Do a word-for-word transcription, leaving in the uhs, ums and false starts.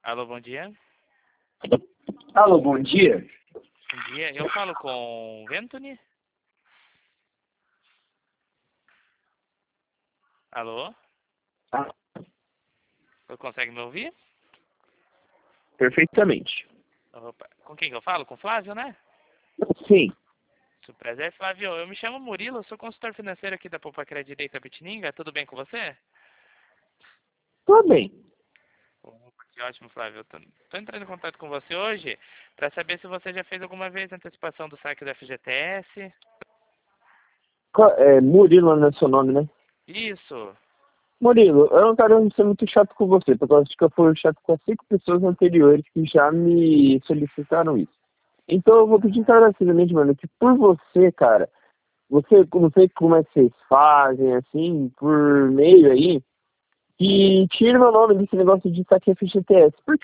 Alô, bom dia. Alô, bom dia. Bom dia. Eu falo com o Anthony? Alô? Ah, Você consegue me ouvir? perfeitamente. Opa. Com quem que eu falo? Com o Flávio, né? Sim, Muito prazer, Flávio. Eu me chamo Murilo, eu sou consultor financeiro aqui da Poupa Crédito Itapetininga. Tudo bem com você? tô bem. Opa, que ótimo, Flávio. Eu tô, tô entrando em contato com você hoje para saber se você já fez alguma vez a antecipação do saque do F G T S. Qual- É, Murilo não é seu nome, né? Isso. Murilo, eu não quero ser muito chato com você, porque eu acho que eu fui chato com as cinco pessoas anteriores que já me solicitaram isso. Então eu vou pedir encarecidamente, mano, que por você, cara, você, não sei como é que vocês fazem, assim, por meio aí, que tire meu nome desse negócio de saque F G T S. Por